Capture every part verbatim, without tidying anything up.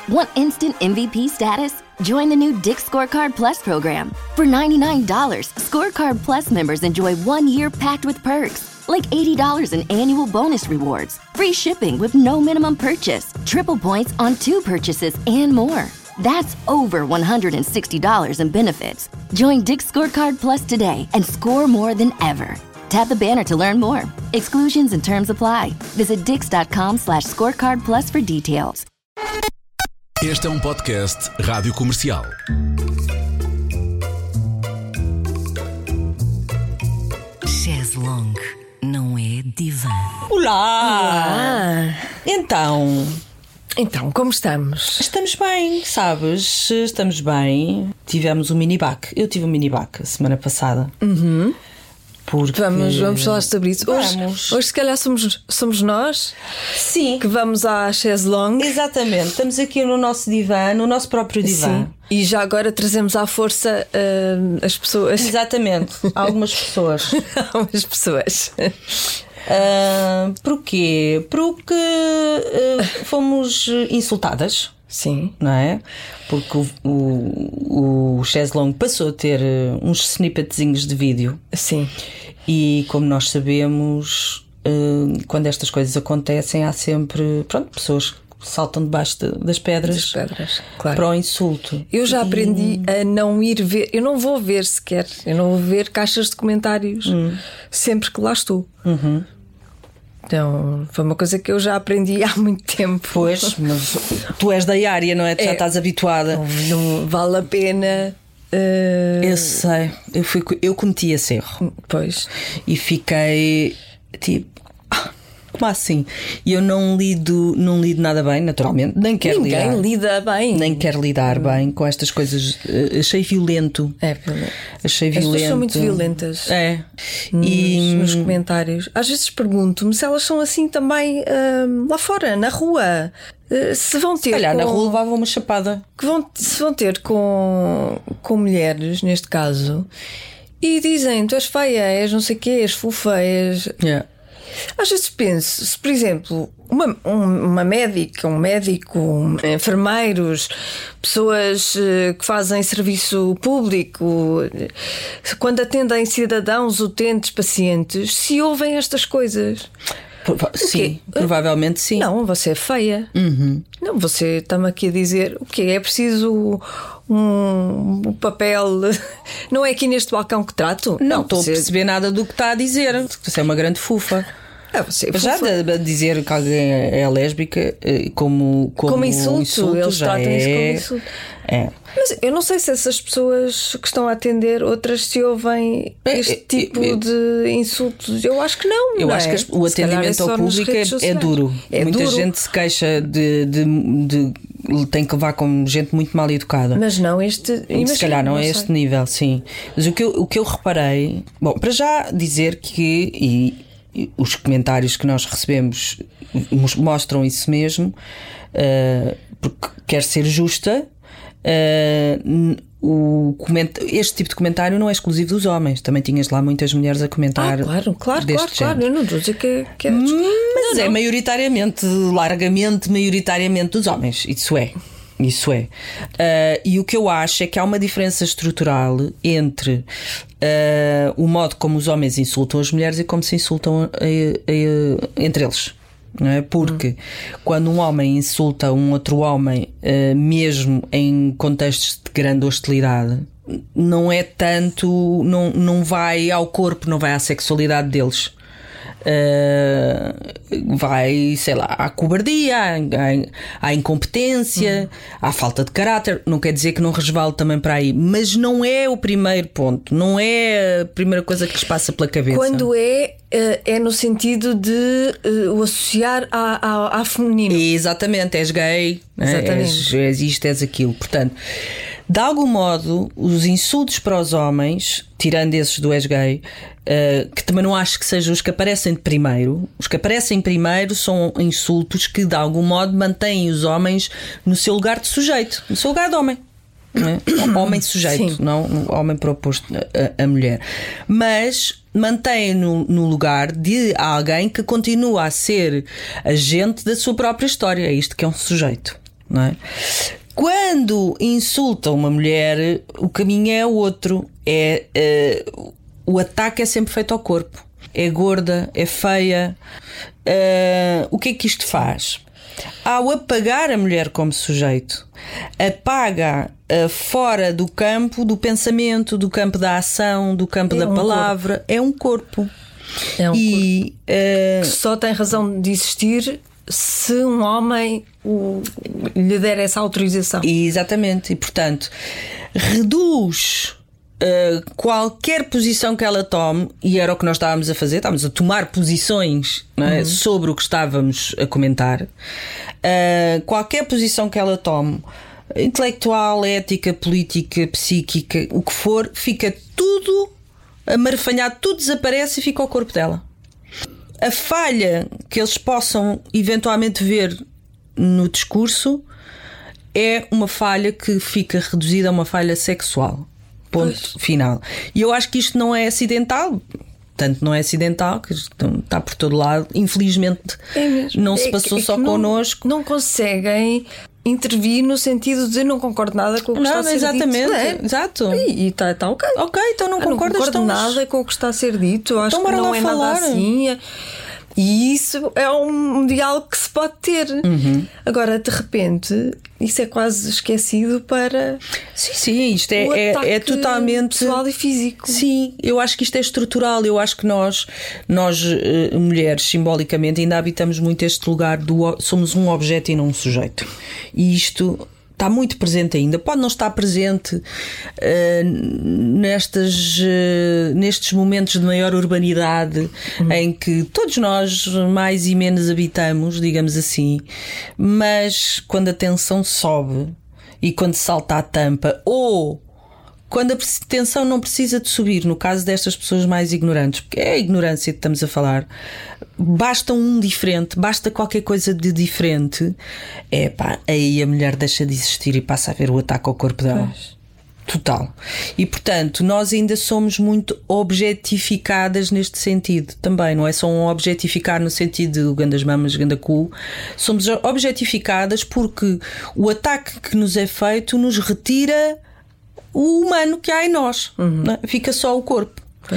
Want instant M V P status? Join the new Dick's Scorecard Plus program. For ninety-nine dollars, Scorecard Plus members enjoy one year packed with perks, like eighty dollars in annual bonus rewards, free shipping with no minimum purchase, triple points on two purchases, and more. That's over one hundred sixty dollars in benefits. Join Dick's Scorecard Plus today and score more than ever. Tap the banner to learn more. Exclusions and terms apply. Visit dix.com slash scorecard plus for details. Este é um podcast Rádio Comercial. Chaise longue não é divã. Olá! Então, Então, como estamos? estamos bem, sabes? Estamos bem. Tivemos um mini-bac. Eu tive um mini-bac a semana passada. Uhum. Porque... Vamos, vamos falar sobre isso. Hoje, Vamos. hoje se calhar, somos, somos nós Sim, que vamos à chaise longue. exatamente. Estamos aqui no nosso divã, no nosso próprio divã. Sim. E já agora trazemos à força uh, as pessoas. Exatamente. Algumas pessoas. Algumas pessoas. Uh, porquê? Porque uh, fomos insultadas. Sim. Não é? Porque o, o, o chaise longue passou a ter uh, uns snippetzinhos de vídeo. Sim. E como nós sabemos, uh, quando estas coisas acontecem, há sempre, pronto, pessoas que saltam debaixo de, das pedras, Das pedras, claro. para o insulto. Eu já E- aprendi a não ir ver. Eu não vou ver sequer. Eu não vou ver caixas de comentários Hum. sempre que lá estou. Uhum. Então, foi uma coisa que eu já aprendi há muito tempo. Pois, mas tu és da área, não é? Tu já É. estás habituada. Não, não vale a pena. uh, Eu sei, eu, fui, eu cometi esse erro Pois. e fiquei tipo, "Ah, como assim?" E eu não lido, não lido nada bem, naturalmente, nem quero Ninguém lidar. lida bem. Nem quero lidar bem com estas coisas. Eh, Achei violento. É violento. Achei As violento. pessoas são muito violentas. É. Nos, E nos comentários. Às vezes pergunto-me se elas são assim também hum, lá fora, na rua. Uh, se vão ter. olhar com, na rua levava uma chapada. que vão, se vão ter com, com mulheres, neste caso, e dizem: tu és feia, és não sei o quê, és fofa, és. Yeah. Às vezes penso, se por exemplo uma, um- uma médica, um médico, um- enfermeiros, pessoas eh, que fazem serviço público, eh, quando atendem cidadãos, utentes, pacientes, se ouvem estas coisas. Prova- Sim, quê? provavelmente sim. Não, você é feia. Uhum. Não, você está-me aqui a dizer o quê? É preciso um, um papel. Não é aqui neste balcão que trato? Não estou você, a perceber nada do que está a dizer. Você é uma grande fufa. Ah, você é Já fofa. de, de dizer que alguém é lésbica eh, como, como, Como insulto, eles já tratam é... isso como insulto. É. Mas eu não sei se essas pessoas que estão a atender outras se ouvem É, este é, tipo é, de insultos. Eu acho que não. Eu não acho é? que as- o Se calhar atendimento é só ao nas público é, redes é sociais. duro. É Muita duro. gente se queixa de, de, de- tem que levar com gente muito mal educada. Mas não este. Se imagina, calhar não é sei. este nível, sim. Mas o que, eu, o que eu reparei, bom, para já dizer que e, e os comentários que nós recebemos mos- mostram isso mesmo, uh, porque quer ser justa. Uh, n- o coment... Este tipo de comentário não é exclusivo dos homens. Também tinhas lá muitas mulheres a comentar. Ah, claro, claro, deste claro, claro. género. Eu não estou a dizer que, que é. Mas Não, é não. maioritariamente, largamente, maioritariamente dos homens. Isso é. Isso é. Ah, e o que eu acho é que há uma diferença estrutural entre ah, o modo como os homens insultam as mulheres e como se insultam eh, eh, entre eles. Não é? Porque quando um homem insulta um outro homem, ah, mesmo em contextos de grande hostilidade, não é tanto, não, não vai ao corpo, não vai à sexualidade deles. Uh, vai, sei lá, à cobardia, à, à, à incompetência, à falta de caráter. Não quer dizer que não resvale também para aí, mas não é o primeiro ponto, não é a primeira coisa que lhes passa pela cabeça. Quando é, eh, é no sentido de eh, o associar à, à, à feminino. Exatamente, és gay, né? Exatamente. és, és isto, és aquilo. Portanto, de algum modo, os insultos para os homens, tirando esses do és gay, uh, que também não acho que sejam os que aparecem de primeiro, os que aparecem primeiro são insultos que de algum modo mantêm os homens no seu lugar de sujeito, no seu lugar de homem. Não é? Homem sujeito, Sim. não o homem proposto a, a mulher, mas mantém no, no lugar de alguém que continua a ser agente da sua própria história. É isto que é um sujeito. não é? Quando insulta uma mulher, o caminho é outro. É, uh, o ataque é sempre feito ao corpo. É gorda, é feia. Uh, o que é que isto faz? Ao apagar a mulher como sujeito, apaga uh, fora do campo do pensamento, do campo da ação, do campo é da um palavra. Corpo. É um corpo. É um e, corpo uh, que só tem razão de existir se um homem o, lhe der essa autorização. Exatamente. E, portanto, reduz uh, qualquer posição que ela tome, e era o que nós estávamos a fazer, estávamos a tomar posições, não é, uhum. sobre o que estávamos a comentar. Uh, qualquer posição que ela tome, intelectual, ética, política, psíquica, o que for, fica tudo amarfanhado, tudo desaparece e fica ao corpo dela. A falha que eles possam eventualmente ver no discurso é uma falha que fica reduzida a uma falha sexual. Ponto pois. Final. E eu acho que isto não é acidental. Tanto não é acidental, que está por todo lado. Infelizmente, é não se passou é, é só não, connosco. Não conseguem intervir no sentido de não concordo nada com o que não, está a ser exatamente, dito. Não é? Exato. E está tá ok. Ok, então não ah, concordas. Não concordo estamos... nada com o que está a ser dito. Eu acho então que não é falar. Nada assim. E isso é um diálogo que se pode ter. Uhum. Agora, de repente, isso é quase esquecido para. Sim, sim, isto é, é, é totalmente pessoal e físico. Sim, eu acho que isto é estrutural. Eu acho que nós, nós mulheres, simbolicamente, ainda habitamos muito este lugar do somos um objeto e não um sujeito. E isto está muito presente ainda. Pode não estar presente uh, nestas, uh, nestes momentos de maior urbanidade, uhum. em que todos nós mais e menos habitamos, digamos assim, mas quando a tensão sobe e quando salta a tampa, ou quando a tensão não precisa de subir, no caso destas pessoas mais ignorantes, porque é a ignorância que estamos a falar, basta um diferente, basta qualquer coisa de diferente, é pá, aí a mulher deixa de existir e passa a ver o ataque ao corpo dela. Pois. Total. E portanto, nós ainda somos muito objetificadas neste sentido também, não é só um objetificar no sentido de gandas mamas, ganda cu. Somos objetificadas porque o ataque que nos é feito nos retira o humano que há em nós, uhum. não é? Fica só o corpo.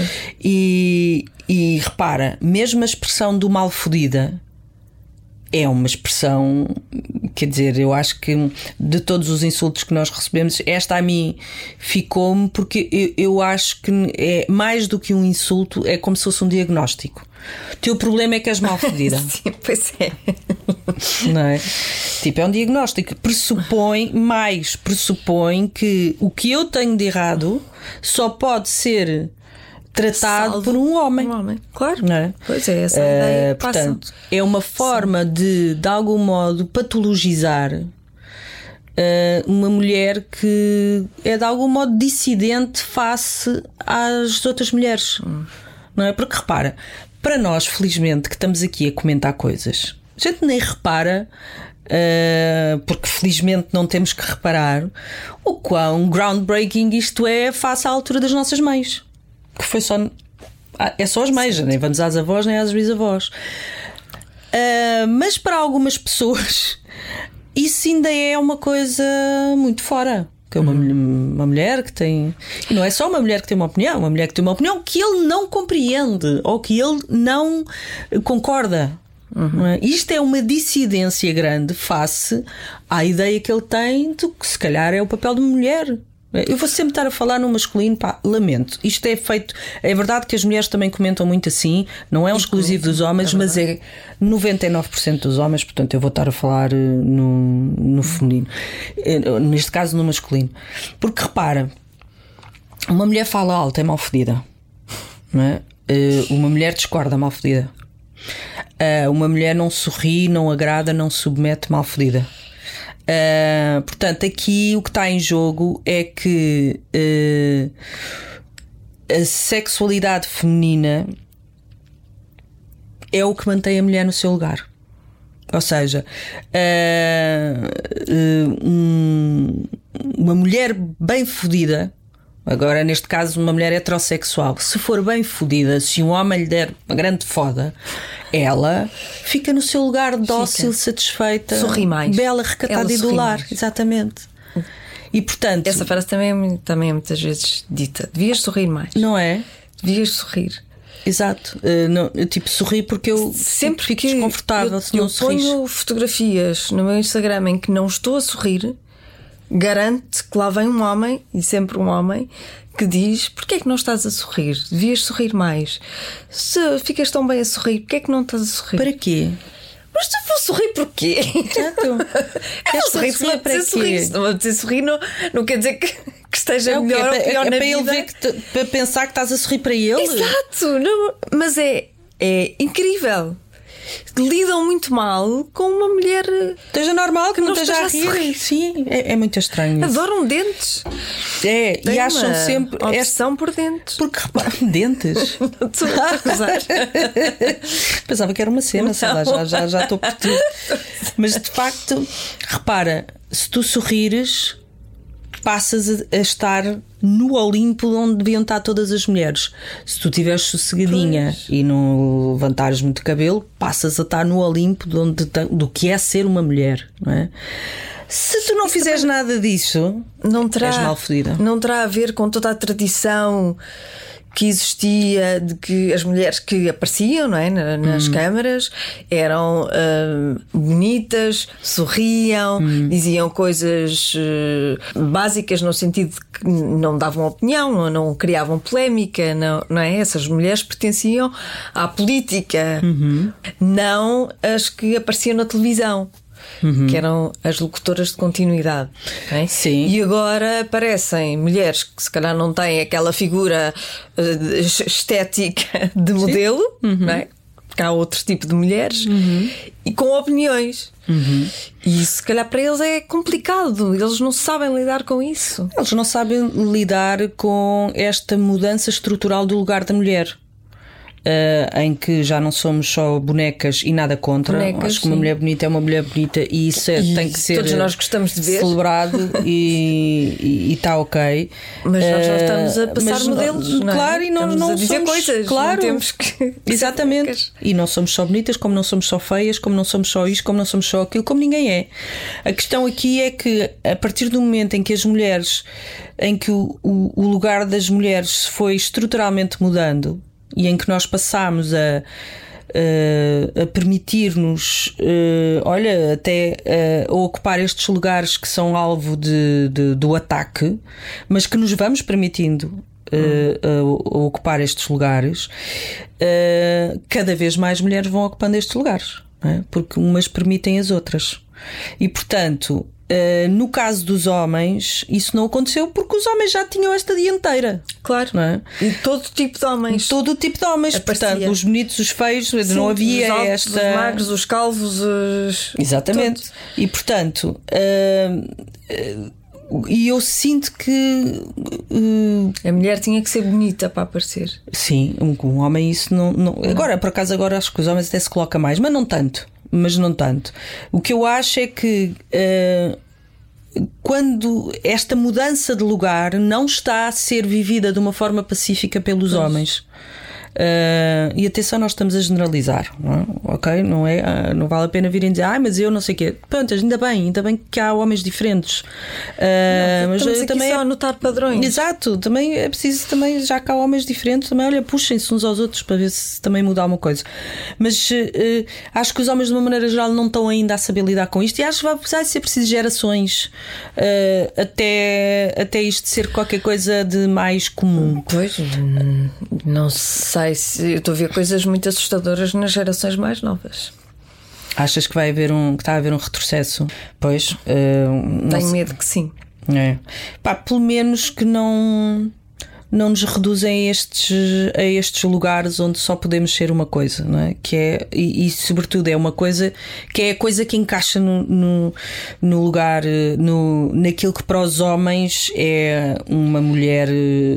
E, e repara, mesmo a expressão do mal fodida é uma expressão, quer dizer, eu acho que de todos os insultos que nós recebemos, esta a mim ficou-me, porque eu, eu acho que é mais do que um insulto, é como se fosse um diagnóstico. O teu problema é que és mal fodida. Sim, pois é. Não é? Tipo, é um diagnóstico. Pressupõe mais, pressupõe que o que eu tenho de errado só pode ser tratado Salvo por um homem. Um homem, claro. Não é? Pois é, essa ideia uh, portanto, é uma forma Sim. de, de algum modo, patologizar uh, uma mulher que é de algum modo dissidente face às outras mulheres. Hum. Não é? Porque repara, para nós, felizmente, que estamos aqui a comentar coisas, a gente nem repara, uh, porque felizmente não temos que reparar o quão groundbreaking isto é face à altura das nossas mães. Que foi só. É só as mães, nem vamos às avós nem às bisavós. Uh, mas para algumas pessoas isso ainda é uma coisa muito fora. Que é uma, uma mulher que tem. E não é só uma mulher que tem uma opinião, uma mulher que tem uma opinião que ele não compreende ou que ele não concorda. Uhum. Não é? Isto é uma dissidência grande face à ideia que ele tem de que se calhar é o papel de uma mulher. Eu vou sempre estar a falar no masculino, pá, lamento. Isto é feito. É verdade que as mulheres também comentam muito assim, não é um exclusivo dos homens, é mas é noventa e nove por cento dos homens, portanto eu vou estar a falar no, no feminino, neste caso no masculino. Porque repara, uma mulher fala alto, é mal fedida, não é? Uma mulher discorda, mal fedida. Uma mulher não sorri, não agrada, não submete, mal fedida. Uh, portanto, aqui o que está em jogo é que uh, a sexualidade feminina é o que mantém a mulher no seu lugar. Ou seja, uh, uh, um, uma mulher bem fodida, agora neste caso uma mulher heterossexual, se for bem fodida, se um homem lhe der uma grande foda, ela fica no seu lugar dócil, Fica. satisfeita, Sorri mais. bela, recatada Ela e do sorri lar. mais. Exatamente. E portanto, Essa frase também é, também é muitas vezes dita. Devias sorrir mais. não é? Devias sorrir. Exato. Uh, não, eu tipo sorri porque eu Sempre fico que desconfortável eu, se não eu sorris. ponho fotografias no meu Instagram em que não estou a sorrir, garanto que lá vem um homem, e sempre um homem, que diz: porquê é que não estás a sorrir? Devias sorrir mais. Se ficas tão bem a sorrir, porquê é que não estás a sorrir? Para quê? Mas tu vou sorrir porquê? Exato. Eu Queres vou sorrir se sorrir me para apetecer quê? sorrir. Se não me apetecer sorrir, não, não quer dizer que, que esteja É, o quê? melhor É ou para- pior é na para ele vida. ver que te- para pensar que estás a sorrir para ele. Exato, não, mas é, é incrível. Lidam muito mal com uma mulher. Esteja normal que não, não esteja a esteja a rir. sorrir. Sim, é, é muito estranho. isso. Adoram dentes. É, Tem e acham uma sempre. esta- obsessão por dentes. Porque repara, dentes. Não estou a acusar. Pensava que era uma cena, sei lá, Não. já, já, já estou por tudo. Mas de facto, repara, se tu sorrires, passas a, a estar no Olimpo onde deviam estar todas as mulheres. Se tu estiveres sossegadinha e não levantares muito cabelo, passas a estar no Olimpo de onde, ta- do que é ser uma mulher, não é? Se tu não fizeres nada disso, Não terá, és mal fodida. não terá a ver com toda a tradição que existia de que as mulheres que apareciam, não é, na- nas câmaras eram ah, bonitas, sorriam, diziam coisas ah, básicas no sentido de que não davam opinião, não, não criavam polémica, não, não é? Essas mulheres pertenciam à política, não as que apareciam na televisão. Que eram as locutoras de continuidade, não é? Sim. E agora aparecem mulheres que se calhar não têm aquela figura eh, de- estética de modelo, não é? Porque há outro tipo de mulheres e com opiniões. E isso, se calhar, para eles é complicado, eles não sabem lidar com isso. Eles não sabem lidar com esta mudança estrutural do lugar da mulher. Uh, em que já não somos só bonecas e nada contra. Bonecas, Acho que uma sim. mulher bonita é uma mulher bonita e isso é- E tem que ser todos nós gostamos de ver. celebrado e está ok. Mas nós já Uh, estamos a passar mas modelos, não é? claro, e nós Estamos não a dizer somos, coisas, claro, não temos que- exatamente. bonecas. E não somos só bonitas, como não somos só feias, como não somos só isto, como não somos só aquilo, como ninguém é. A questão aqui é que a partir do momento em que as mulheres, em que o, o, o lugar das mulheres se foi estruturalmente mudando e em que nós passámos a, a, a permitir-nos, eh, olha, até eh, a ocupar estes lugares que são alvo de, de- do ataque, mas que nos vamos permitindo eh, a, a ocupar estes lugares, eh, cada vez mais mulheres vão ocupando estes lugares, não é? Porque umas permitem as outras. E portanto, Uh, no caso dos homens, isso não aconteceu porque os homens já tinham esta dianteira. Claro. Não é? E todo tipo de homens. Todo o tipo de homens, Aparecia. portanto, os bonitos, os feios, Sim, não havia os altos, esta. Os magros, os calvos, os... Exatamente. Todos. E portanto, uh, uh, e eu sinto que uh, A mulher tinha que ser bonita para aparecer. sim, um, um homem isso não, não. Agora, por acaso, agora acho que os homens até se coloca mais, mas não tanto. Mas não tanto. O que eu acho é que uh, quando esta mudança de lugar não está a ser vivida de uma forma pacífica pelos pois. homens. Uh, e atenção, nós estamos a generalizar, não é? Ok? Não, é, uh, não vale a pena virem dizer, ah, mas eu não sei o quê. Pronto, ainda bem, ainda bem que há homens diferentes. Uh, não, mas estamos aqui também só é... a notar padrões. Exato, também é preciso, também, já que há homens diferentes, também, olha, puxem-se uns aos outros para ver se também muda alguma coisa. Mas uh, acho que os homens, de uma maneira geral, não estão ainda a saber lidar com isto, e acho que vai, vai ser preciso gerações uh, até, até isto ser qualquer coisa de mais comum. Pois, não sei. Eu estou a ver coisas muito assustadoras nas gerações mais novas. Achas que vai haver um que está a haver um retrocesso? Pois, uh, tenho medo que sim. É. Pá, pelo menos que não não nos reduzem a estes, a estes lugares onde só podemos ser uma coisa, não é? Que é, e, e sobretudo é uma coisa que é a coisa que encaixa no, no, no lugar, no, naquilo que para os homens é uma mulher,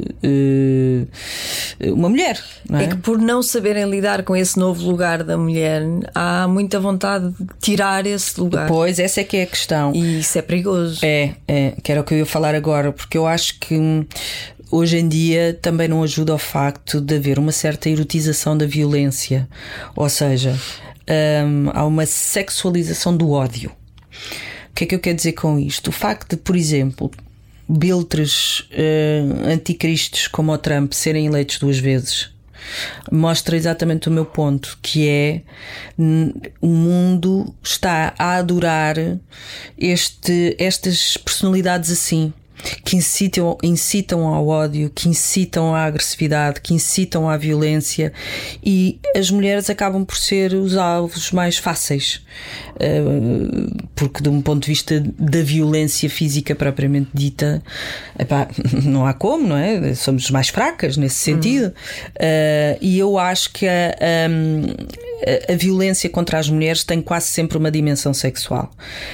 uh, uma mulher, não é? É que por não saberem lidar com esse novo lugar da mulher, há muita vontade de tirar esse lugar. Pois, essa é que é a questão. E isso é perigoso. É, é, que era o que eu ia falar agora, porque eu acho que hoje em dia também não ajuda ao facto de haver uma certa erotização da violência, ou seja, hum, há uma sexualização do ódio. O que é que eu quero dizer com isto? O facto de, por exemplo, biltres uh, anticristos como o Trump serem eleitos duas vezes mostra exatamente o meu ponto, que é o mundo está a adorar este, estas personalidades assim, que incitam, incitam ao ódio, que incitam à agressividade, que incitam à violência, e as mulheres acabam por ser os alvos mais fáceis, porque de um ponto de vista da violência física propriamente dita, epá, não há como, não é? Somos mais fracas nesse sentido. Uhum. E eu acho que a, a, a violência contra as mulheres tem quase sempre uma dimensão sexual,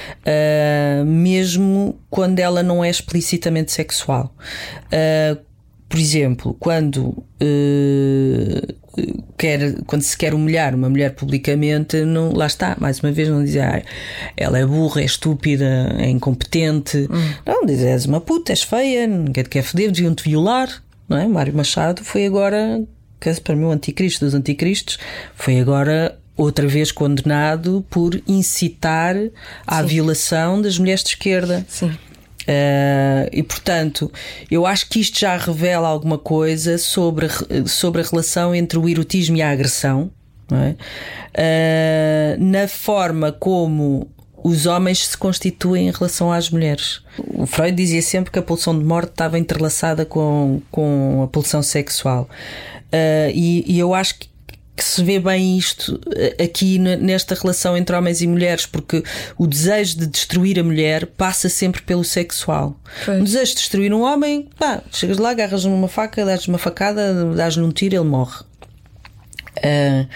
mesmo quando ela não é explicitamente sexual. Uh, por exemplo, quando, uh, quer, quando se quer humilhar uma mulher publicamente, não, lá está, mais uma vez, não dizer ah, ela é burra, é estúpida, é incompetente. Hum. Não, diz és uma puta, és feia, ninguém te quer foder, deviam-te violar. Não é? Mário Machado foi agora, que para mim o anticristo dos anticristos, foi agora outra vez condenado por incitar à Sim. violação das mulheres de esquerda. Sim. Uh, e portanto, eu acho que isto já revela alguma coisa sobre, sobre a relação entre o erotismo e a agressão, não é? Uh, na forma como os homens se constituem em relação às mulheres. O Freud dizia sempre que a pulsão de morte estava entrelaçada com, com a pulsão sexual, uh, e, e eu acho que que se vê bem isto aqui nesta relação entre homens e mulheres, porque o desejo de destruir a mulher passa sempre pelo sexual. Pois. O desejo de destruir um homem, pá, chegas lá, agarras-lhe uma faca, dás-lhe uma facada, dás-lhe um tiro, ele morre. Uh,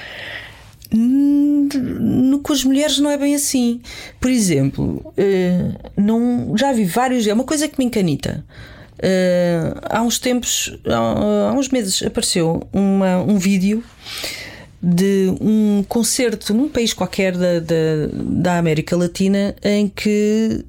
no, com as mulheres não é bem assim. Por exemplo, uh, não, já vi vários, é uma coisa que me encanita. Uh, há uns tempos, há, há uns meses, apareceu uma, um vídeo de um concerto num país qualquer da, da, da América Latina, em que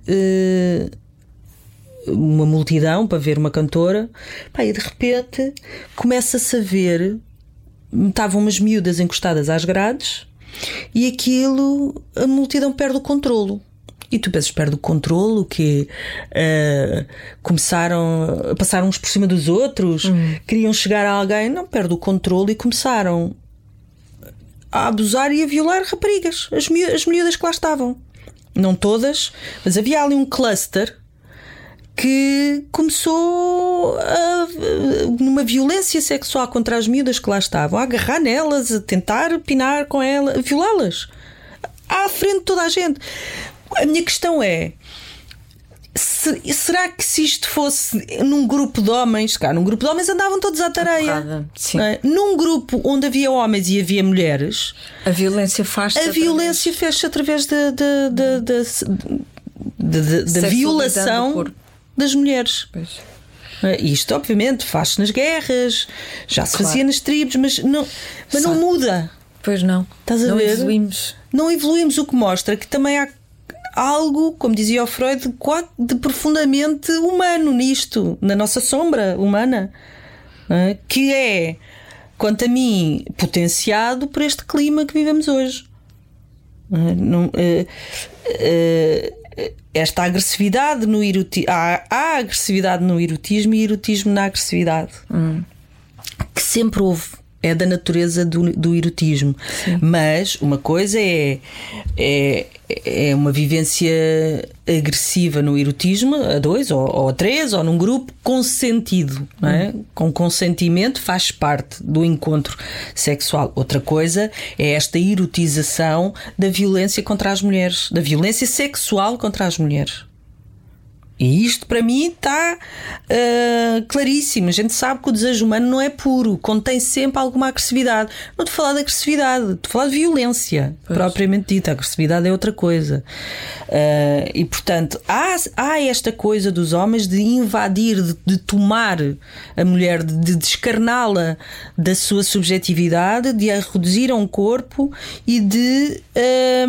uh, uma multidão para ver uma cantora, pá, e de repente começa-se a ver, estavam umas miúdas encostadas às grades, e aquilo, a multidão perde o controlo. E tu pensas, perde o controle, que uh, começaram a passar uns por cima dos outros, uhum. queriam chegar a alguém, não, perde o controle, e começaram a abusar e a violar raparigas, as, miú- as miúdas que lá estavam. Não todas, mas havia ali um cluster que começou a, numa violência sexual contra as miúdas que lá estavam, a agarrar nelas, a tentar pinar com elas, a violá-las à frente de toda a gente. A minha questão é: se, será que se isto fosse num grupo de homens, cá, num grupo de homens andavam todos à tareia, é? Num grupo onde havia homens e havia mulheres, a violência faz a violência fez-se através da, da, da, da, da, da, da violação das mulheres. Pois. Isto obviamente faz-se nas guerras, já se claro. fazia nas tribos, mas não, mas não muda. Pois não. Estás a não ver? evoluímos. Não evoluímos, o que mostra que também há algo, como dizia o Freud, de, de profundamente humano nisto, na nossa sombra humana, é? Que é, quanto a mim, potenciado por este clima que vivemos hoje. É? Não, é, é, esta agressividade no erotismo, há, há agressividade no erotismo e erotismo na agressividade, hum. que sempre houve. É da natureza do, do erotismo. Sim. Mas uma coisa é, é, é uma vivência agressiva no erotismo, a dois ou, ou a três, ou num grupo consentido, não é? Hum. Com consentimento, faz parte do encontro sexual. Outra coisa é esta erotização da violência contra as mulheres, da violência sexual contra as mulheres. E isto para mim está uh, claríssimo. A gente sabe que o desejo humano não é puro, contém sempre alguma agressividade. Não estou a falar de agressividade, estou a falar de violência, pois. Propriamente dita. A agressividade é outra coisa. Uh, e portanto há, há esta coisa dos homens de invadir, de, de tomar a mulher, de, de descarná-la da sua subjetividade, de a reduzir a um corpo e de,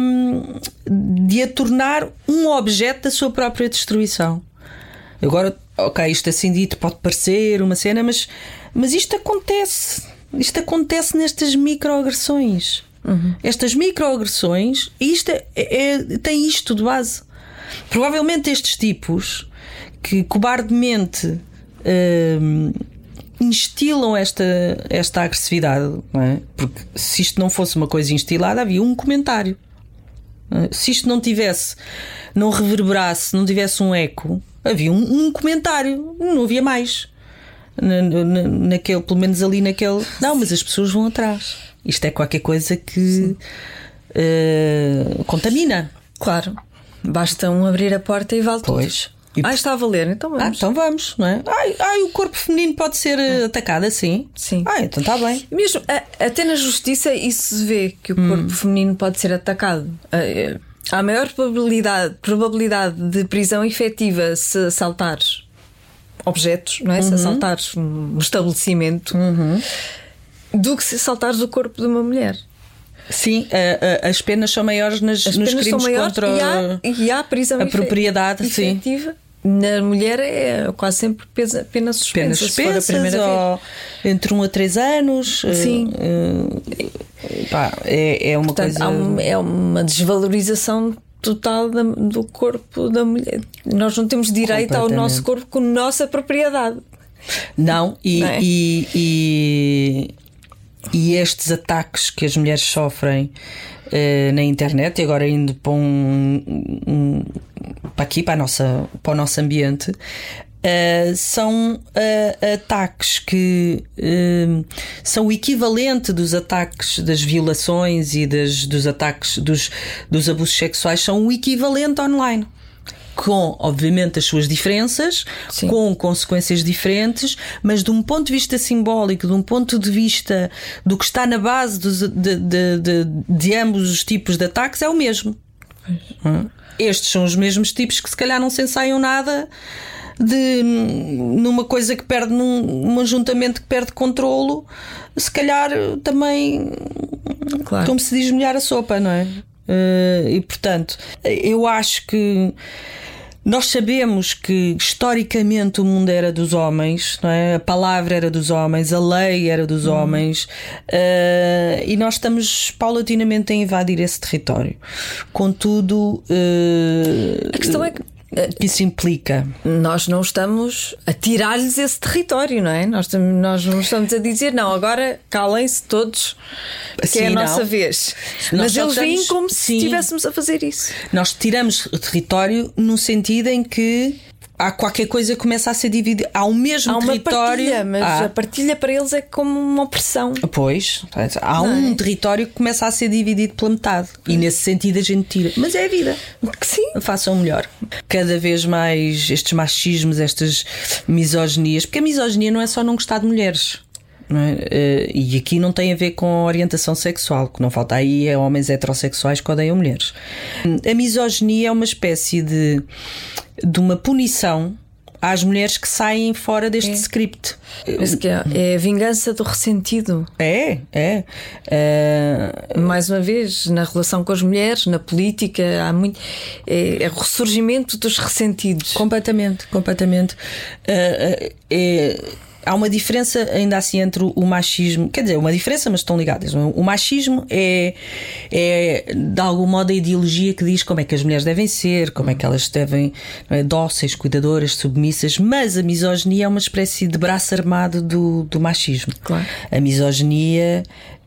uh, de a tornar um objeto da sua própria destruição. Agora ok, isto assim dito pode parecer uma cena, mas, mas isto acontece. Isto acontece nestas microagressões. Uhum. Estas microagressões, isto é, é, tem isto de base. Provavelmente estes tipos que cobardemente hum, instilam esta, esta agressividade, não é? Porque se isto não fosse uma coisa instilada, havia um comentário. Se isto não tivesse, não reverberasse, não tivesse um eco, havia um, um comentário, não havia mais. Na, na, naquele, pelo menos ali naquele. Não, mas as pessoas vão atrás. Isto é qualquer coisa que uh, contamina. Claro, basta um abrir a porta e vale pois. Tudo. E... Ah, está a valer, então vamos. Ah, então vamos, não é? Ai, ai, o corpo feminino pode ser uh, atacado assim? Sim. Ah, então está bem. Mesmo, a, até na justiça isso se vê que o corpo hum. feminino pode ser atacado. Uh, há maior probabilidade, probabilidade de prisão efetiva se assaltares objetos, não é? Uhum. Se assaltares um estabelecimento uhum. do que se assaltares o corpo de uma mulher. Sim, a, a, as penas são maiores nas, as nos penas crimes são maiores, contra e há, e há prisão a propriedade efetiva. Sim. Na mulher é quase sempre pena suspensa. Penas suspensas, se for a primeira ou vez. Entre um a três anos. Sim. Uh, uh, pá, é, é uma Portanto, coisa. Há um, é uma desvalorização total da, do corpo da mulher. Nós não temos direito ao nosso corpo como nossa propriedade. Não, e, não é? e, e, e estes ataques que as mulheres sofrem uh, na internet, e agora indo para um, um para aqui, para, a nossa, para o nosso ambiente, uh, são uh, ataques que uh, são o equivalente dos ataques das violações e das, dos ataques dos, dos abusos sexuais, são o equivalente online. Com, obviamente, as suas diferenças, sim, com consequências diferentes, mas de um ponto de vista simbólico, de um ponto de vista do que está na base dos, de, de, de, de ambos os tipos de ataques, é o mesmo. Hum. Estes são os mesmos tipos que se calhar não se ensaiam nada de numa coisa que perde, num um ajuntamento que perde controlo, se calhar também, claro, como se diz, molhar a sopa, não é? Uh, e portanto, eu acho que nós sabemos que historicamente o mundo era dos homens, não é? A palavra era dos homens, a lei era dos hum. homens, uh, e nós estamos paulatinamente a invadir esse território. Contudo, uh, a questão é que isso implica. Nós não estamos a tirar-lhes esse território, não é? Nós, nós não estamos a dizer, não, agora calem-se todos, que sim, é a nossa não. vez. Nós Mas eles veem como sim, se estivéssemos a fazer isso. Nós tiramos o território no sentido em que há qualquer coisa que começa a ser dividida. Há o mesmo há uma território. Partilha, mas há. a partilha para eles é como uma opressão. Pois, há não um é? território que começa a ser dividido pela metade. E nesse sentido a gente tira. Mas é a vida. Porque sim. Façam melhor. Cada vez mais estes machismos, estas misoginias. Porque a misoginia não é só não gostar de mulheres. Não é? E aqui não tem a ver com orientação sexual, que não falta aí é homens heterossexuais que odeiam mulheres. A misoginia é uma espécie de, de uma punição às mulheres que saem fora deste é. script. Mas que é, é a vingança do ressentido. É, é. Uh... Mais uma vez, na relação com as mulheres, na política, há muito. É, é o ressurgimento dos ressentidos. Completamente, completamente. Uh, é. Há uma diferença ainda assim entre o machismo, quer dizer, uma diferença, mas estão ligadas. O machismo é, é de algum modo a ideologia que diz como é que as mulheres devem ser, como é que elas devem, não é, dóceis, cuidadoras, submissas, mas a misoginia é uma espécie de braço armado do, do machismo. Claro. A misoginia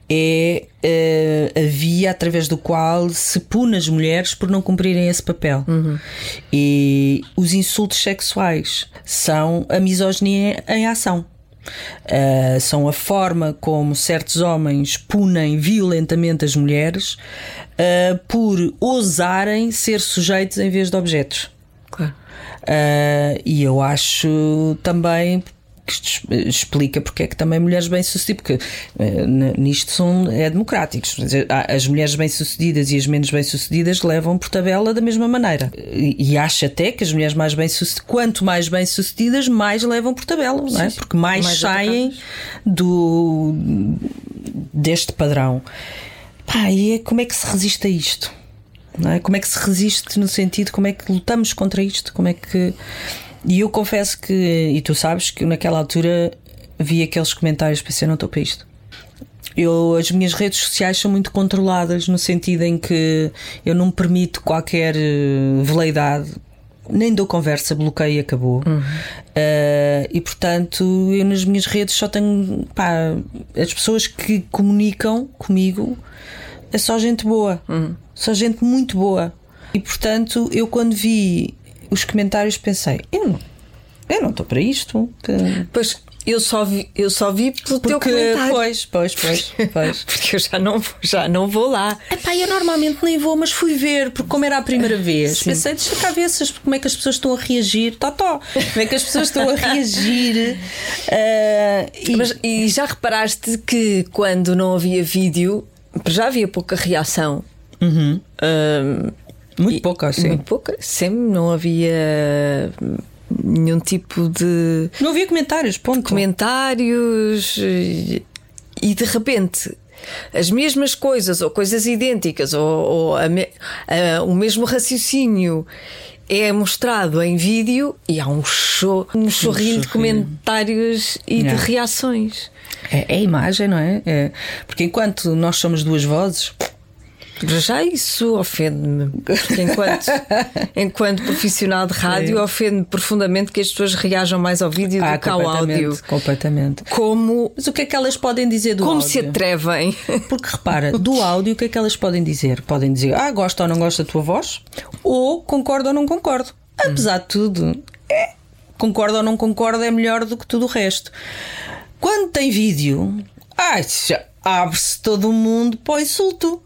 é uh, a via através do qual se pune as mulheres por não cumprirem esse papel. Uhum. E os insultos sexuais são a misoginia em ação. Uh, são a forma como certos homens punem violentamente as mulheres uh, por ousarem ser sujeitos em vez de objetos. Claro. Uh, e eu acho também que isto explica porque é que também mulheres bem-sucedidas, porque uh, nisto são é democráticos. As mulheres bem-sucedidas e as menos bem-sucedidas levam por tabela da mesma maneira. E, e acho até que as mulheres mais bem-sucedidas, quanto mais bem-sucedidas, mais levam por tabela, não é? Porque mais, mais saem do, deste padrão. Pá, e é, como é que se resiste a isto? Não é? Como é que se resiste no sentido, como é que lutamos contra isto? Como é que E eu confesso que, e tu sabes que naquela altura vi aqueles comentários e pensei, não estou para isto. Eu, as minhas redes sociais são muito controladas, no sentido em que eu não me permito qualquer veleidade, nem dou conversa, bloqueio e acabou. Uhum. Uh, e portanto, eu nas minhas redes só tenho, pá, as pessoas que comunicam comigo é só gente boa, uhum. Só gente muito boa. E portanto, eu quando vi os comentários pensei, eu não eu não estou para isto. Pois eu só vi, eu só vi pelo Porque, teu comentário. Pois, pois, pois, pois. Porque eu já não, já não vou lá. Epá, eu normalmente nem vou, mas fui ver, porque como era a primeira vez, sim. Pensei, deixa cá ver se, como é que as pessoas estão a reagir. Totó, como é que as pessoas estão a reagir. Uh, e... Mas, e já reparaste que quando não havia vídeo, já havia pouca reação. Uhum. Uh, muito pouca, sim. Muito pouca, sempre não havia nenhum tipo de. Não havia comentários, ponto. Comentários e, e de repente as mesmas coisas ou coisas idênticas ou, ou a me, a, o mesmo raciocínio é mostrado em vídeo e há um, show, um chorrinho de comentários e yeah. de reações. É, é a imagem, não é? É? Porque enquanto nós somos duas vozes. Já isso ofende-me. Porque enquanto, enquanto profissional de rádio, ofende-me profundamente que as pessoas reajam mais ao vídeo ah, do que ao áudio. Completamente. Como, Mas o que é que elas podem dizer do como áudio? Como se atrevem? Porque repara, do áudio o que é que elas podem dizer? Podem dizer, ah, gosto ou não gosto da tua voz, ou concordo ou não concordo. Apesar hum. de tudo, é, concordo ou não concordo é melhor do que tudo o resto. Quando tem vídeo, ah, abre-se todo o mundo para o insulto.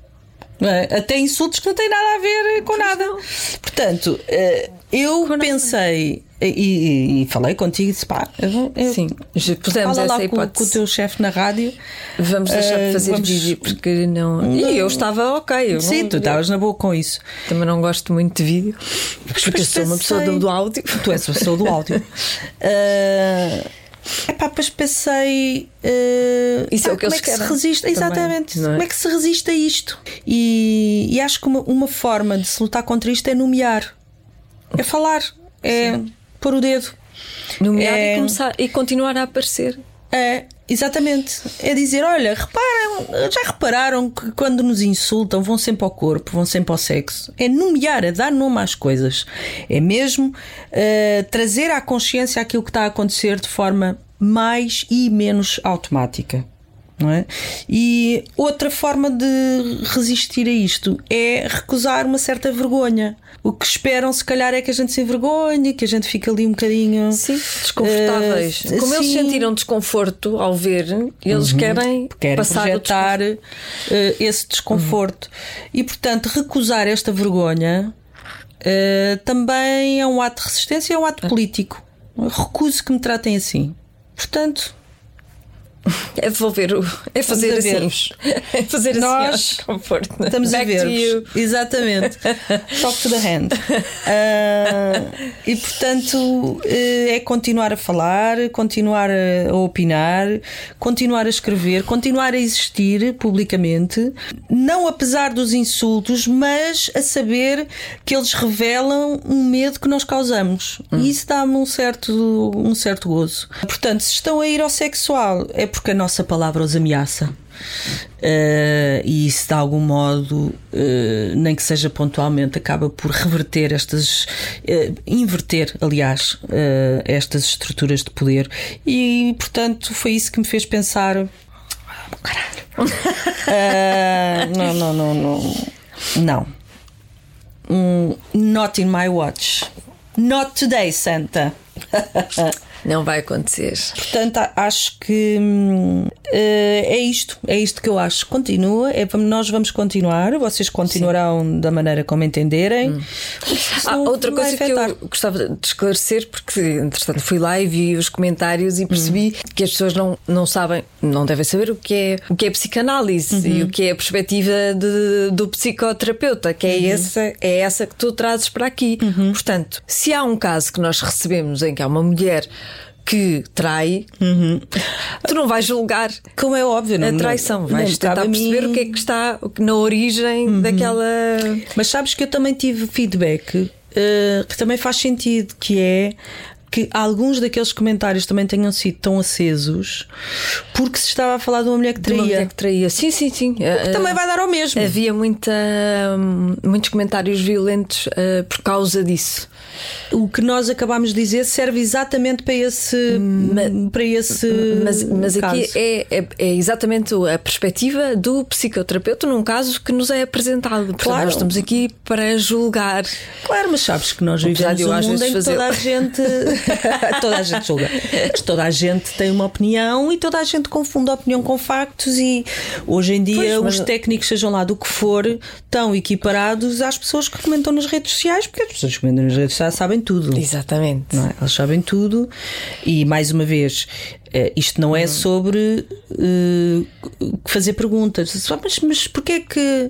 É, até insultos que não têm nada a ver com nada. Portanto, eu com pensei e, e, e falei contigo e disse: pá, eu, eu, sim, pusemos fala essa lá hipótese com, com o teu chefe na rádio. Vamos deixar de fazer vamos... vídeo porque não. não... E eu estava ok. Eu sim, não... tu estavas na boa com isso. Também não gosto muito de vídeo porque eu sou uma pessoa do, do áudio. Tu és uma pessoa do áudio. uh... Epá, depois pensei uh, Isso ah, é o que como eles é que querem se resiste? também, exatamente, é? Como é que se resiste a isto? E, e acho que uma, uma forma de se lutar contra isto é nomear, é falar, é sim. Pôr o dedo, nomear é, e, começar, e continuar a aparecer. É, exatamente. É dizer, olha, reparam, já repararam que quando nos insultam vão sempre ao corpo, vão sempre ao sexo. É nomear, é dar nome às coisas. É mesmo uh, trazer à consciência aquilo que está a acontecer de forma mais e menos automática. Não é? E outra forma de resistir a isto é recusar uma certa vergonha. O que esperam, se calhar, é que a gente se envergonhe, que a gente fique ali um bocadinho sim, desconfortáveis. Uh, Como sim. eles sentiram desconforto ao ver, eles uhum. querem, querem passar projetar uh, esse desconforto. Uhum. E, portanto, recusar esta vergonha uh, também é um ato de resistência, é um ato político. Recuso que me tratem assim. Portanto. É devolver o. É fazer assim. É fazer Nós assim desconforto. Estamos Back a ver. Exatamente. Talk to the hand. Uh, e portanto uh, é continuar a falar, continuar a opinar, continuar a escrever, continuar a existir publicamente, não apesar dos insultos, mas a saber que eles revelam um medo que nós causamos. Hum. E isso dá-me um certo, um certo gozo. Portanto, se estão a ir ao sexual, é porque a nossa palavra os ameaça. Uh, e isso de algum modo, uh, nem que seja pontualmente, acaba por reverter estas, uh, inverter, aliás, uh, estas estruturas de poder. E portanto foi isso que me fez pensar: ah, caralho, uh, não, não, não, não, não. Um, not in my watch. Not today, Santa. Não vai acontecer. Portanto, acho que uh, é isto. É isto que eu acho. Continua. É, nós vamos continuar. Vocês continuarão sim. da maneira como entenderem. Hum. Ah, outra coisa afetar. que eu gostava de esclarecer, porque entretanto fui lá e vi os comentários e percebi hum. que as pessoas não, não sabem, não devem saber o que é, o que é psicanálise uhum. e o que é a perspectiva de, do psicoterapeuta, que é, uhum. essa, é essa que tu trazes para aqui. Uhum. Portanto, se há um caso que nós recebemos em que há uma mulher que trai, uhum. tu não vais julgar, como é óbvio, não, a traição, não, vais não tentar perceber mim... o que é que está na origem uhum. daquela. Mas sabes que eu também tive feedback uh, que também faz sentido, que é que alguns daqueles comentários também tenham sido tão acesos porque se estava a falar de uma mulher que traía. De uma mulher que traía. Sim, sim, sim. Que também vai dar ao mesmo. Havia muita, muitos comentários violentos uh, por causa disso. O que nós acabámos de dizer serve exatamente para esse, mas, para esse mas, mas caso. Aqui é, é, é exatamente a perspectiva do psicoterapeuta num caso que nos é apresentado. Portanto, claro. Nós estamos aqui para julgar. Claro, mas sabes que nós vivemos um mundo em que fazer... toda a gente toda a gente julga, mas toda a gente tem uma opinião e toda a gente confunde a opinião com factos, e hoje em dia pois, mas... os técnicos, sejam lá do que for, estão equiparados às pessoas que comentam nas redes sociais, porque as pessoas que comentam nas redes sociais sabem tudo. Exatamente. Não é? Elas sabem tudo, e mais uma vez, isto não é sobre uh, fazer perguntas, mas, mas porquê é que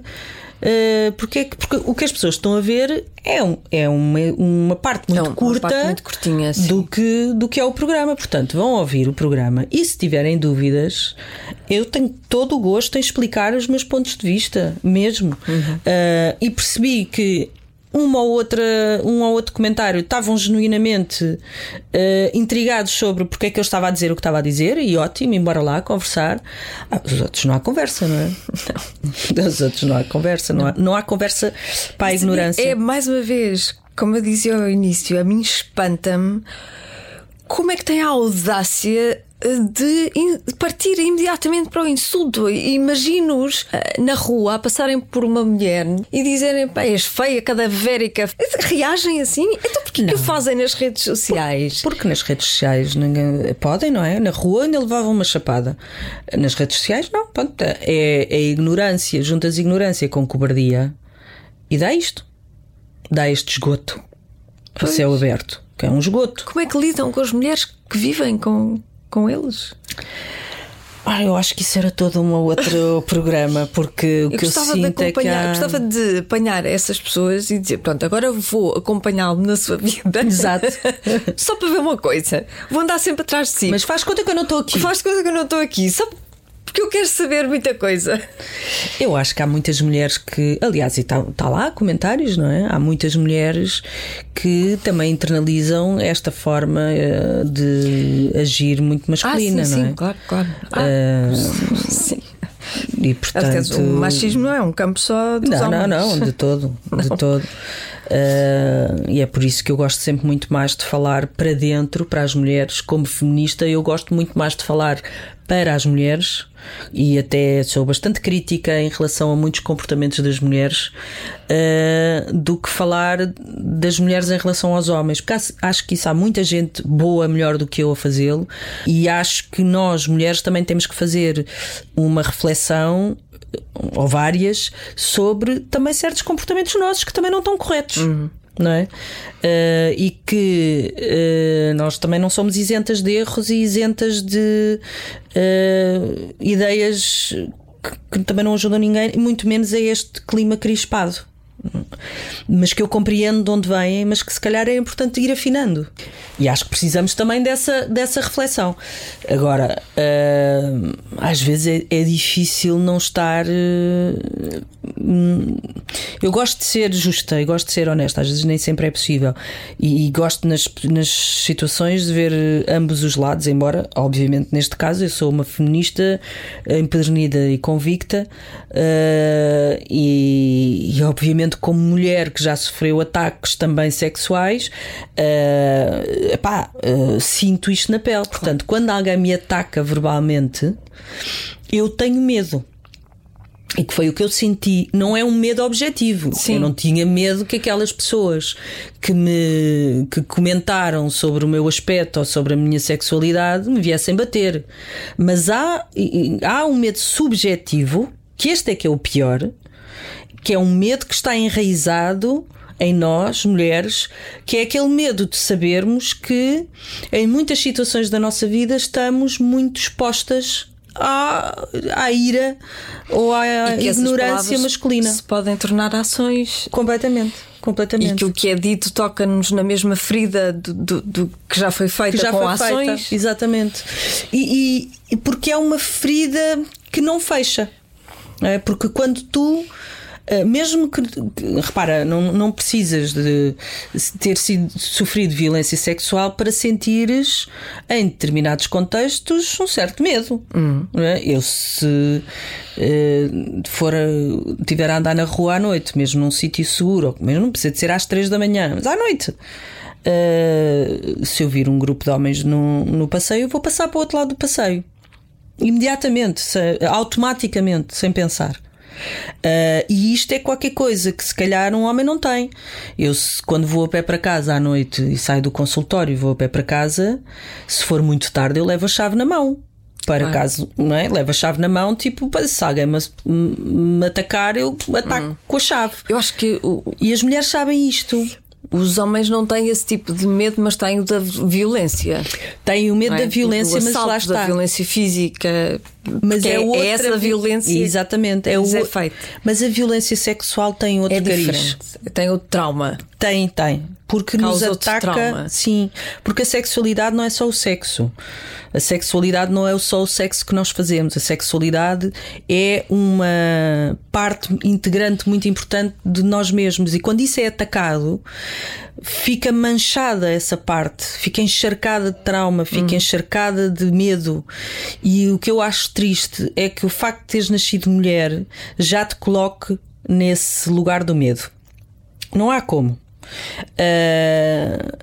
Uh, porque, é que, porque o que as pessoas estão a ver é, um, é uma, uma parte muito é uma curta parte muito curtinha, do, que, do que é o programa. Portanto, vão ouvir o programa e, se tiverem dúvidas, eu tenho todo o gosto em explicar os meus pontos de vista mesmo. Uhum. Uh, e percebi que uma ou outra, um ou outro comentário estavam genuinamente uh, intrigados sobre porque é que eu estava a dizer o que estava a dizer, e ótimo, embora lá conversar. Ah, os outros não há conversa, não é? Não. Os outros não há conversa, não, não. Há, não há conversa para a Mas ignorância. É, mais uma vez, como eu dizia ao início, a mim espanta-me como é que tem a audácia de partir imediatamente para o insulto. Imagino-os na rua a passarem por uma mulher e dizerem: pá, és feia, cadavérica. Reagem assim? Então porquê não. que o fazem nas redes sociais? Por, porque nas redes sociais ninguém, podem, não é? Na rua ainda levavam uma chapada. Nas redes sociais não. Pronto, é, é ignorância, juntas ignorância com cobardia, e dá isto. Dá este esgoto a céu aberto, que é um esgoto. Como é que lidam com as mulheres que vivem com com eles? Ah, eu acho que isso era todo um outro programa, porque o eu que eu sinto de é que há... gostava de apanhar essas pessoas e dizer: pronto, agora vou acompanhá-lo na sua vida. Exato. Só para ver uma coisa, vou andar sempre atrás de si. Mas faz conta que eu não estou aqui. Faz conta que eu não estou aqui, só porque eu quero saber muita coisa. Eu acho que há muitas mulheres que, aliás, e está tá lá comentários, não é? Há muitas mulheres que também internalizam esta forma uh, de agir muito masculina, ah, sim, não sim, é? Claro, claro. Ah, uh, sim. E portanto, Aliás, o machismo não é um campo só dos não, homens. Não, não, de todo, de não. todo. Uh, e é por isso que eu gosto sempre muito mais de falar para dentro, para as mulheres. Como feminista, eu gosto muito mais de falar para as mulheres, e até sou bastante crítica em relação a muitos comportamentos das mulheres, uh, do que falar das mulheres em relação aos homens, porque acho que isso há muita gente boa, melhor do que eu a fazê-lo, e acho que nós, mulheres, também temos que fazer uma reflexão, ou várias, sobre também certos comportamentos nossos que também não estão corretos. Uhum. Não é? Uh, e que uh, nós também não somos isentas de erros e isentas de uh, ideias que, que também não ajudam ninguém, muito menos a este clima crispado, mas que eu compreendo de onde vêm, mas que se calhar é importante ir afinando, e acho que precisamos também dessa, dessa reflexão. Agora, uh, às vezes é, é difícil não estar uh, eu gosto de ser justa e gosto de ser honesta, às vezes nem sempre é possível, e, e gosto nas, nas situações de ver ambos os lados, embora obviamente neste caso eu sou uma feminista empedernida e convicta, uh, e, e obviamente como mulher que já sofreu ataques também sexuais, uh, epá, uh, sinto isto na pele. Portanto, quando alguém me ataca verbalmente, eu tenho medo. E que foi o que eu senti. Não é um medo objetivo. Sim. Eu não tinha medo que aquelas pessoas que me que comentaram sobre o meu aspecto ou sobre a minha sexualidade me viessem bater. Mas há, há um medo subjetivo, que este é que é o pior, que é um medo que está enraizado em nós, mulheres, que é aquele medo de sabermos que em muitas situações da nossa vida estamos muito expostas à, à ira ou à ignorância masculina. Se podem tornar ações. Completamente. Completamente. E aquilo que é dito toca-nos na mesma ferida do, do, do que já foi feita, que já com foi ações. Feita. Exatamente. E, e, e porque é uma ferida que não fecha. É? Porque quando tu Uh, mesmo que, que, repara, não, não precisas de ter sido sofrido violência sexual para sentires, em determinados contextos, um certo medo. Hum. Não é? Eu, se uh, for a, tiver a andar na rua à noite, mesmo num sítio seguro, mesmo não precisa de ser às três da manhã, mas à noite. Uh, se eu vir um grupo de homens no, no passeio, eu vou passar para o outro lado do passeio imediatamente, se, automaticamente, sem pensar. Uh, e isto é qualquer coisa que se calhar um homem não tem. Eu, se, quando vou a pé para casa à noite e saio do consultório e vou a pé para casa, se for muito tarde, eu levo a chave na mão. Para ah. caso, não é? Levo a chave na mão, tipo, se alguém me, me atacar, eu ataco hum. com a chave. Eu acho que o... E as mulheres sabem isto. Os homens não têm esse tipo de medo, mas têm o da violência. Têm o medo é? da violência, do mas lá está. Da violência física. Mas é, é, outra... é essa violência. Exatamente. É, o... é feito. Mas a violência sexual tem outro é cariz. Diferente. Tem outro trauma. Tem, tem. Porque Causa nos ataca. Trauma. Sim. Porque a sexualidade não é só o sexo. A sexualidade não é só o sexo que nós fazemos. A sexualidade é uma parte integrante muito importante de nós mesmos. E quando isso é atacado, fica manchada essa parte. Fica encharcada de trauma, fica hum. encharcada de medo. E o que eu acho triste é que o facto de teres nascido mulher já te coloque nesse lugar do medo. Não há como. Uh,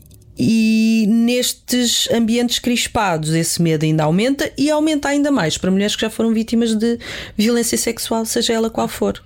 e nestes ambientes crispados esse medo ainda aumenta, e aumenta ainda mais para mulheres que já foram vítimas de violência sexual, seja ela qual for,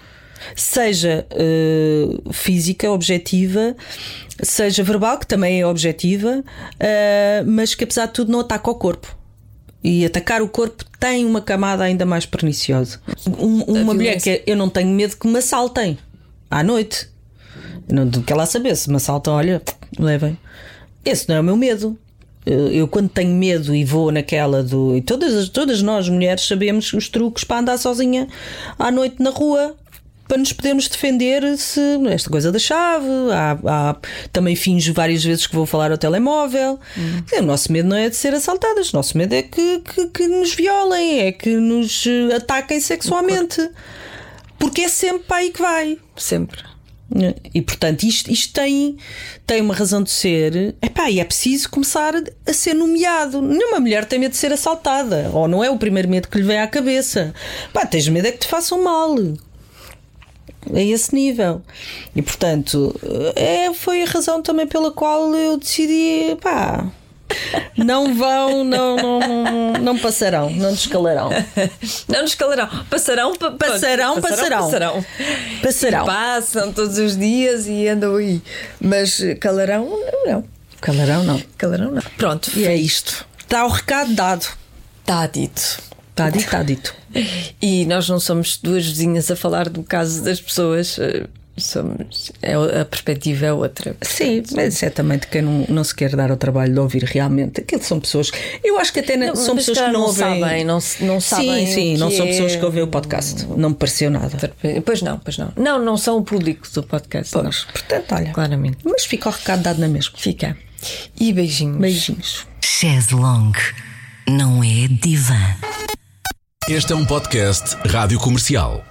seja uh, física, objetiva, seja verbal, que também é objetiva, uh, mas que apesar de tudo não ataca o corpo. E atacar o corpo tem uma camada ainda mais perniciosa. Um, uma mulher que eu não tenho medo que me assaltem à noite. Não quero lá saber se me assaltam, olha, levem. Esse não é o meu medo. Eu, eu quando tenho medo e vou naquela do. E todas, todas nós mulheres sabemos os truques para andar sozinha à noite na rua, para nos podermos defender. Se esta coisa da chave, há, há, também finjo várias vezes que vou falar ao telemóvel. Hum. O nosso medo não é de ser assaltadas, o nosso medo é que, que, que nos violem, é que nos ataquem sexualmente, porque é sempre para aí que vai. Sempre. E portanto isto, isto tem, tem uma razão de ser. Epá, e é preciso começar a ser nomeado. Nenhuma mulher tem medo de ser assaltada, ou não é o primeiro medo que lhe vem à cabeça. Pá, tens medo é que te façam mal. A esse nível. E portanto é, foi a razão também pela qual eu decidi, pá, não vão, não, não, não passarão, não descalarão. Não descalarão. Passarão, pa, passarão, passarão, passarão. Passarão. Passarão. Passam todos os dias e andam aí. Mas calarão, não, não. Calarão, não. Calarão, não. Pronto. E é isto. Está o recado dado. Está dito. Está dito, está dito. E nós não somos duas vizinhas a falar do caso das pessoas. Somos, é, a perspectiva é outra. Sim, mas isso é também de quem não, não se quer dar ao trabalho de ouvir realmente. Aquilo são pessoas. Eu acho que até não, são pessoas que não, não ouvem. Sabem, não, não sabem. Sim, sim, não são é... pessoas que ouvem o podcast. Não me pareceu nada. Pois não, pois não. Não, não são o público do podcast. Pois, não. Portanto, olha. Claramente. Mas fica o recado dado na mesma. Fica. E beijinhos. Beijinhos. Chaise Longue não é divã. Este é um podcast Rádio Comercial.